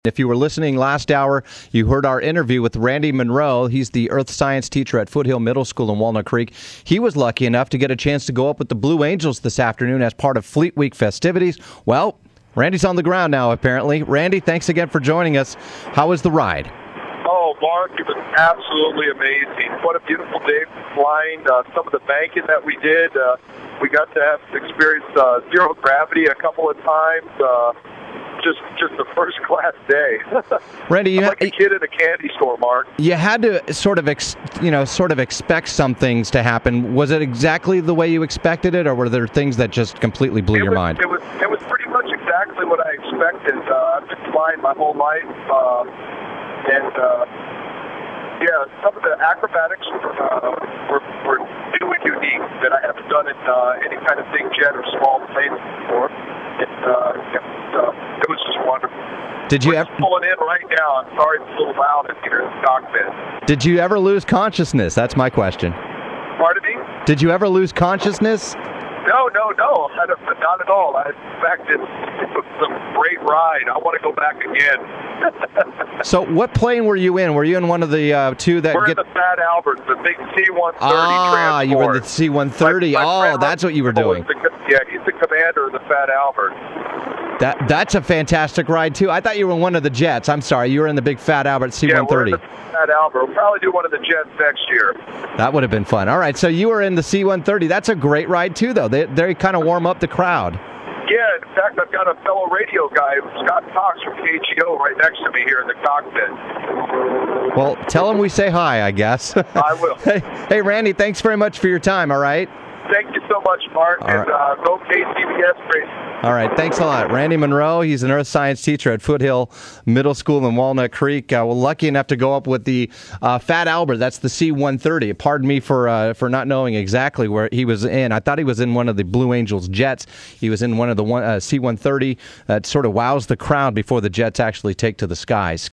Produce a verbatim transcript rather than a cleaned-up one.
If you were listening last hour, you heard our interview with Randy Monroe. He's the earth science teacher at Foothill Middle School in Walnut Creek. He was lucky enough to get a chance to go up with the Blue Angels this afternoon as part of Fleet Week festivities. Well, Randy's on the ground now, apparently. Randy, thanks again for joining us. How was the ride? Oh, Mark, it was absolutely amazing. What a beautiful day flying. Uh, some of the banking that we did, uh, we got to have experience uh, zero gravity a couple of times. Uh, Just, just a first-class day. Randy, you I'm ha- like a kid in a candy store, Mark. You had to sort of, ex- you know, sort of expect some things to happen. Was it exactly the way you expected it, or were there things that just completely blew it your was, mind? It was, it was pretty much exactly what I expected. Uh, I've been flying my whole life, uh, and uh, yeah, some of the acrobatics were, uh, were, were new and unique that I haven't done in uh, any kind of big jet or small plane before. It, uh, it, uh, it was just wonderful. Did you We're ever pulling in right now? I'm sorry it's a little loud in here in the cockpit. Did you ever lose consciousness? That's my question. Pardon me? Did you ever lose consciousness? No, no, no. I don't, not at all. I, in fact, it, it was a great ride. I want to go back again. So, what plane were you in? Were you in one of the uh, two that We're get? in the Fat Albert, the big C one thirty Ah, transport. you were in the C one thirty. My- my Oh, friend that's what you were was doing. the- yeah, he's the commander of the Fat Albert. That that's a fantastic ride too. I thought you were in one of the jets. I'm sorry, you were in the big Fat Albert C one thirty. Yeah, we're in the Fat Albert. We'll probably do one of the jets next year. That would have been fun. All right, so you were in the C one thirty. That's a great ride too, though. They they kind of warm up the crowd. Yeah, in fact, I've got a fellow radio guy, Scott Cox from K G O, right next to me here in the cockpit. Well, tell him we say hi, I guess. I will. hey, hey, Randy, thanks very much for your time, all right? Thank you so much, Mark, All and right. uh, go K C B S Racing. All right, thanks a lot. Randy Monroe, he's an earth science teacher at Foothill Middle School in Walnut Creek. Uh, we're lucky enough to go up with the uh, Fat Albert. That's the C one thirty. Pardon me for uh, for not knowing exactly where he was in. I thought he was in one of the Blue Angels jets. He was in one of the one, uh, C one thirty that sort of wows the crowd before the jets actually take to the skies.